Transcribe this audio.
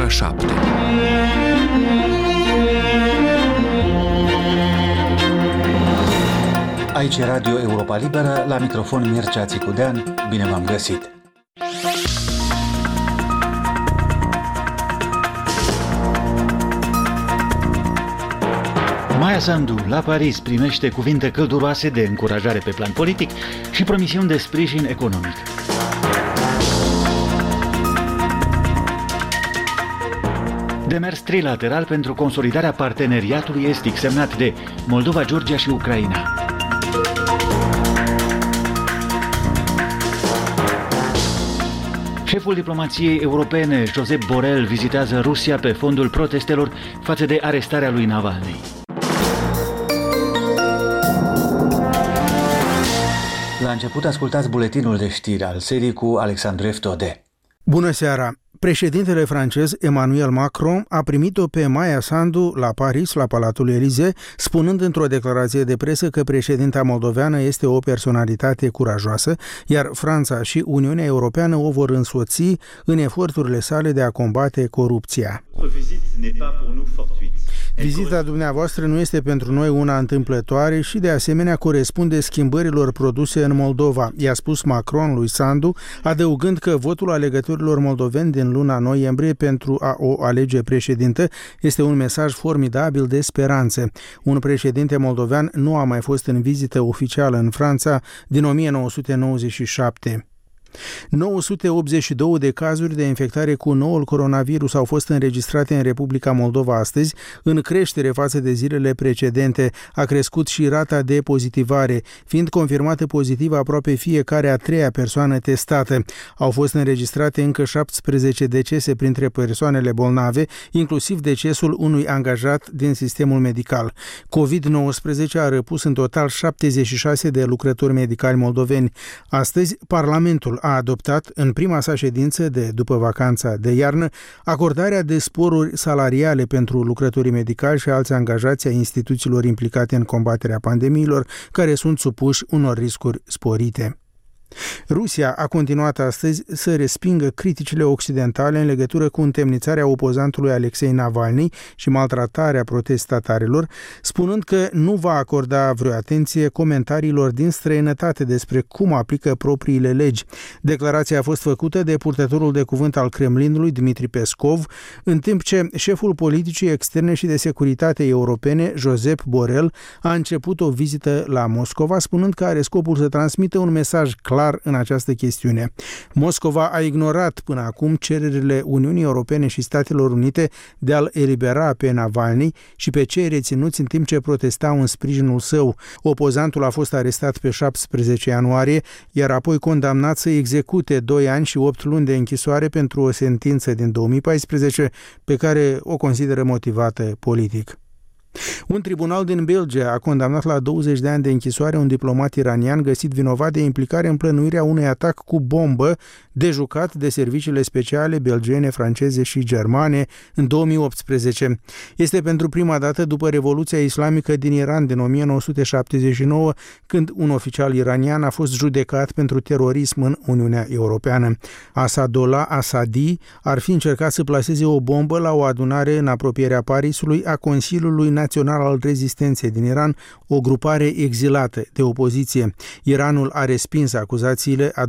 7. Aici e Radio Europa Liberă, la microfon Mircea Țicudean, bine v-am găsit! Maia Sandu, la Paris, primește cuvinte călduroase de încurajare pe plan politic și promisiuni de sprijin economic. Demers trilateral pentru consolidarea parteneriatului estic semnat de Moldova, Georgia și Ucraina. Șeful diplomației europene, Josep Borrell, vizitează Rusia pe fondul protestelor față de arestarea lui Navalny. La început ascultați buletinul de știri al serii cu Alexandru Eftode. Bună seara! Președintele francez Emmanuel Macron a primit-o pe Maia Sandu la Paris, la Palatul Élysée, spunând într-o declarație de presă că președinta moldoveană este o personalitate curajoasă, iar Franța și Uniunea Europeană o vor însoți în eforturile sale de a combate corupția. Vizita dumneavoastră nu este pentru noi una întâmplătoare și de asemenea corespunde schimbărilor produse în Moldova, i-a spus Macron lui Sandu, adăugând că votul alegătorilor moldoveni din luna noiembrie pentru a o alege președintă este un mesaj formidabil de speranță. Un președinte moldovean nu a mai fost în vizită oficială în Franța din 1997. 982 de cazuri de infectare cu noul coronavirus au fost înregistrate în Republica Moldova astăzi, în creștere față de zilele precedente. A crescut și rata de pozitivare, fiind confirmată pozitivă aproape fiecare a treia persoană testată. Au fost înregistrate încă 17 decese printre persoanele bolnave, inclusiv decesul unui angajat din sistemul medical. COVID-19 a răpus în total 76 de lucrători medicali moldoveni. Astăzi, Parlamentul a adoptat în prima sa ședință de după vacanța de iarnă acordarea de sporuri salariale pentru lucrătorii medicali și alți angajați ai instituțiilor implicate în combaterea pandemiilor, care sunt supuși unor riscuri sporite. Rusia a continuat astăzi să respingă criticile occidentale în legătură cu întemnițarea opozantului Alexei Navalny și maltratarea protestatarilor, spunând că nu va acorda vreo atenție comentariilor din străinătate despre cum aplică propriile legi. Declarația a fost făcută de purtătorul de cuvânt al Kremlinului, Dmitri Peskov, în timp ce șeful politicii externe și de securitate europene, Josep Borrell, a început o vizită la Moscova, spunând că are scopul să transmită un mesaj clar în această chestiune. Moscova a ignorat până acum cererile Uniunii Europene și Statelor Unite de a-l elibera pe Navalny și pe cei reținuți în timp ce protestau în sprijinul său. Opozantul a fost arestat pe 17 ianuarie, iar apoi condamnat să execute 2 ani și 8 luni de închisoare pentru o sentință din 2014 pe care o consideră motivată politic. Un tribunal din Belgia a condamnat la 20 de ani de închisoare un diplomat iranian găsit vinovat de implicare în plănuirea unui atac cu bombă dejucat de serviciile speciale belgiene, franceze și germane în 2018. Este pentru prima dată după Revoluția Islamică din Iran din 1979, când un oficial iranian a fost judecat pentru terorism în Uniunea Europeană. Asadollah Asadi ar fi încercat să plaseze o bombă la o adunare în apropierea Parisului a Consiliului Național al Rezistenței din Iran, o grupare exilată de opoziție. Iranul a respins acuzațiile